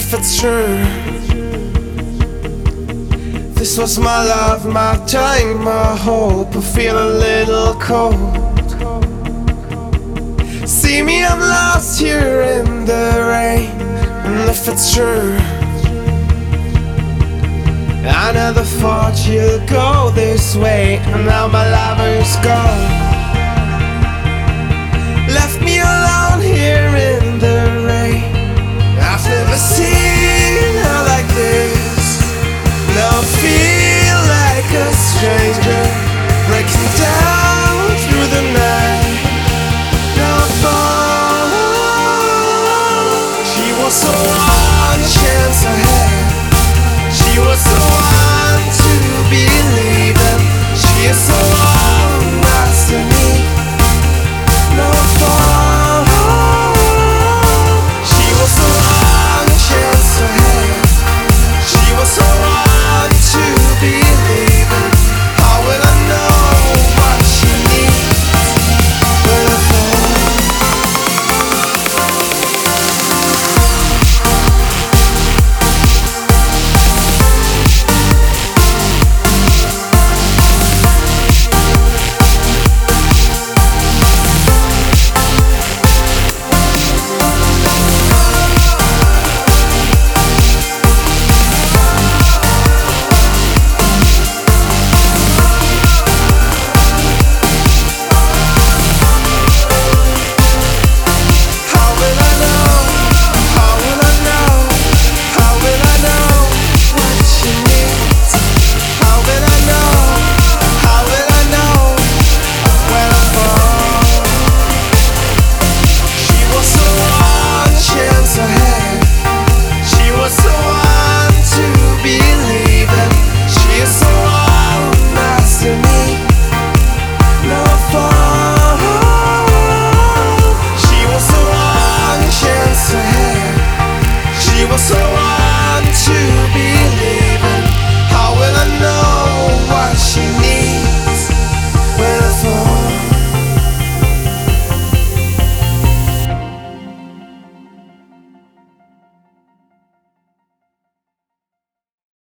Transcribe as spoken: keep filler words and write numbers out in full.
if it's true. This was my love, my time, my hope. I feel a little cold. See me, I'm lost here in the rain. And if it's true, I never thought you'd go this way. And now my lover's gone.